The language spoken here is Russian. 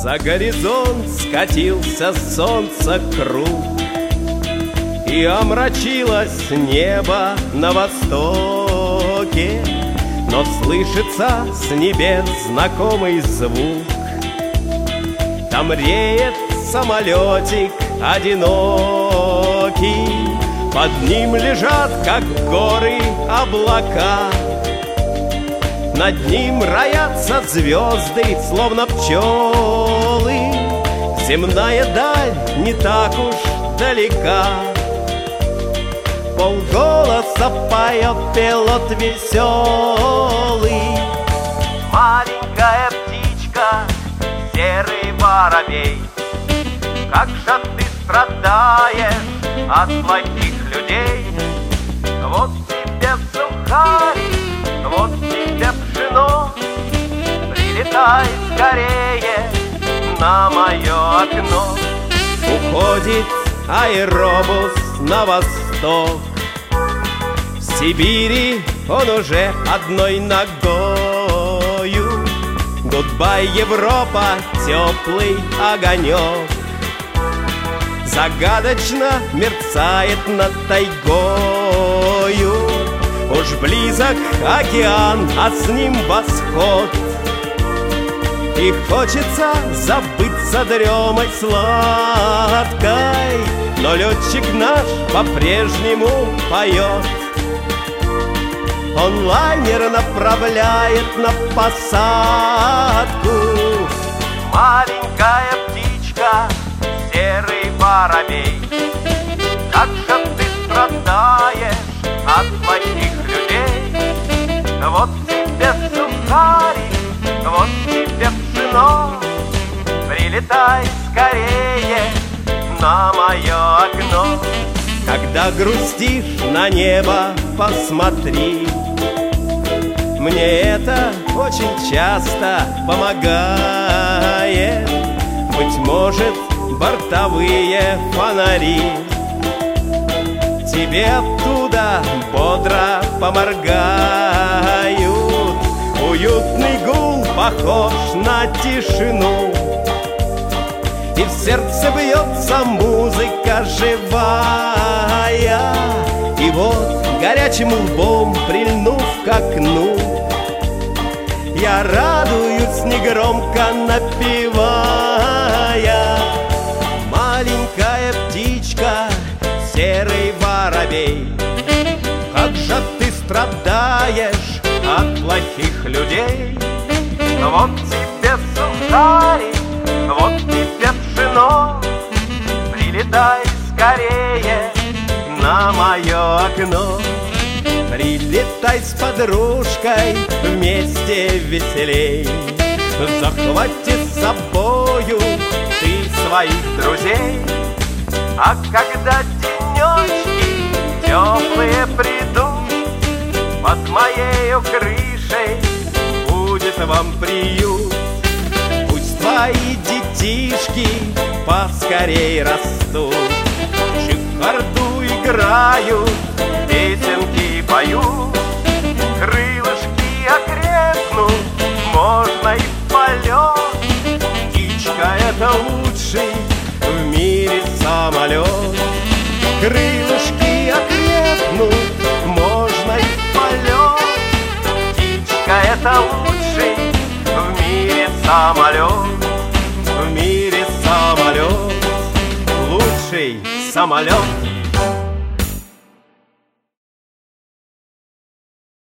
За горизонт скатился солнце круг, и омрачилось небо на востоке, но слышится с небес знакомый звук. Там реет самолетик одинокий, под ним лежат, как горы, облака. Над ним роятся звезды, словно пчелы. Земная даль не так уж далека. Полголоса поет пилот веселый. Маленькая птичка, серый воробей, как же ты страдаешь от плохих людей. Вот тебе сухарик, вот тебе пшено, прилетай скорее на мое окно. Уходит аэробус на восток. В Сибири он уже одной ногою. Гудбай, Европа, теплый огонек загадочно мерцает над тайгою. Уж близок океан, а с ним восход, и хочется забыться дремой сладкой, но летчик наш по-прежнему поет. Он лайнер направляет на посадку. Маленькая птичка, серый воробей, как же ты страдаешь от плохих людей. Вот тебе сухарик, вот тебе пшено, прилетай скорее на мое окно. Когда грустишь, на небо посмотри. Мне это очень часто помогает. Быть может, бортовые фонари тебе оттуда бодро поморгают. Уютный гул похож на тишину, и в сердце бьется музыка живая. И вот горячим лбом прильнув к окну, я радуюсь негромко напевая. Маленькая птичка, серый воробей, как же ты страдаешь от плохих людей. Вот тебе сухарик, вот тебе пшено, прилетай скорее на мое окно. Прилетай с подружкой, вместе веселей. Захвати с собою ты своих друзей. А когда денечки теплые придут, под моею крышей будет вам приют. Пусть твои детишки поскорей растут, чехарду играют, песенки поют. Крылышки окрепнут, можно и в полет. Птичка — это лучший в мире самолет. Крылышки окрепнут, можно и в полет. Птичка — это лучший в мире самолет. В мире самолет, лучший самолет.